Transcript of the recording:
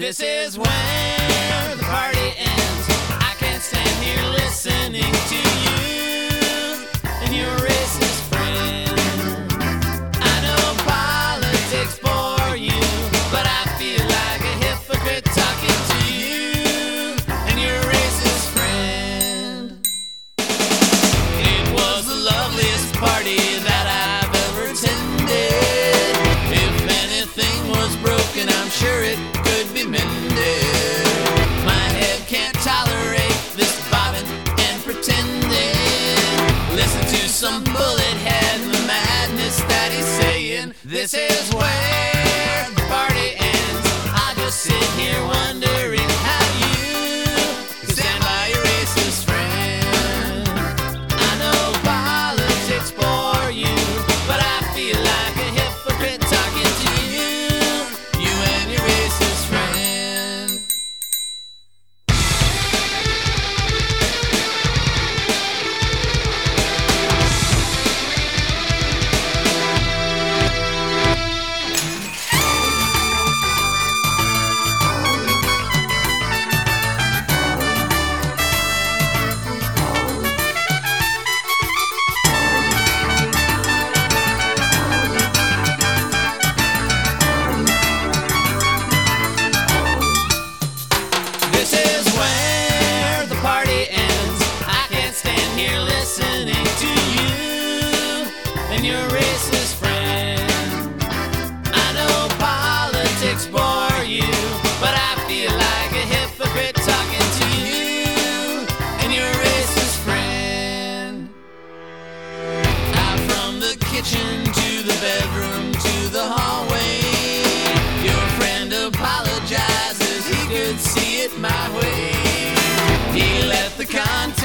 This is where the party ends. I can't stand here listening to you and your racist friend. I know politics bore you, but I feel like a hypocrite talking to you and your racist friend. It was the loveliest party that I've ever attended. If anything was broken, I'm sure it could be mended. My head can't tolerate this bobbing and pretending. Listen to some bullet head and the madness that he's saying. This is where the party ends. I just sit here wondering how you can stand by your racist friend. I know politics bore you, but I feel like a hypocrite talking to you and your racist friend. This is where the party ends. I can't stand here listening to you and your racist friend. I know politics bore you, but I feel like a hypocrite talking to you and your racist friend. Out from the kitchen to the bedroom to the hallway, your friend apologizes, he could see it my way. He left the content